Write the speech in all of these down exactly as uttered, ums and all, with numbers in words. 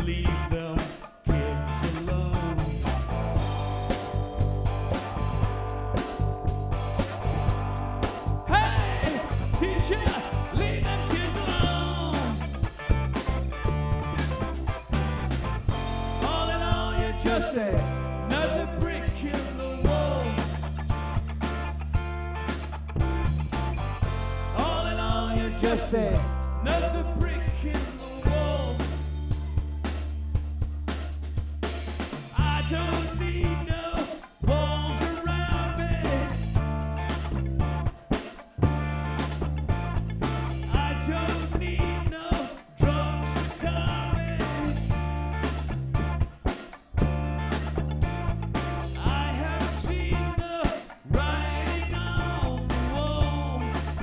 leave them kids alone. Hey, teacher, leave them kids alone. All in all, you're just another brick in the wall. All in all, you're just another brick in the wall. I don't need no walls around me. I don't need no drums to calm me. I have seen the writing on the wall.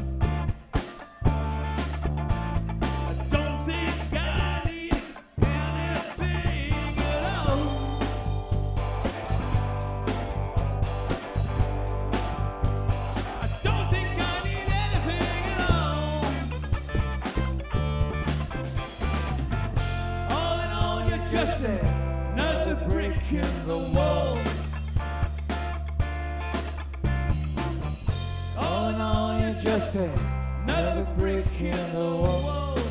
I don't think I need anything at all. I don't think I need anything at all. All in all, you're just another brick in the wall. All in all, you're just another brick in the wall.